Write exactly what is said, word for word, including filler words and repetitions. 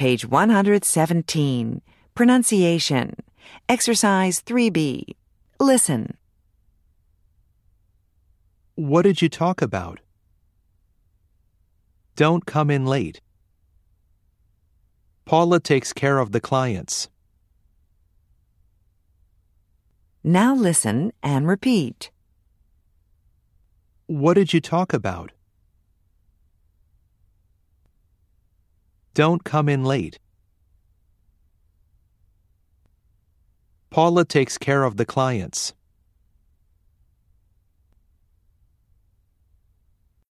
Page one hundred seventeen. Pronunciation. Exercise three B. Listen. What did you talk about? Don't come in late. Paula takes care of the clients. Now listen and repeat. What did you talk about? Don't come in late. Paula takes care of the clients.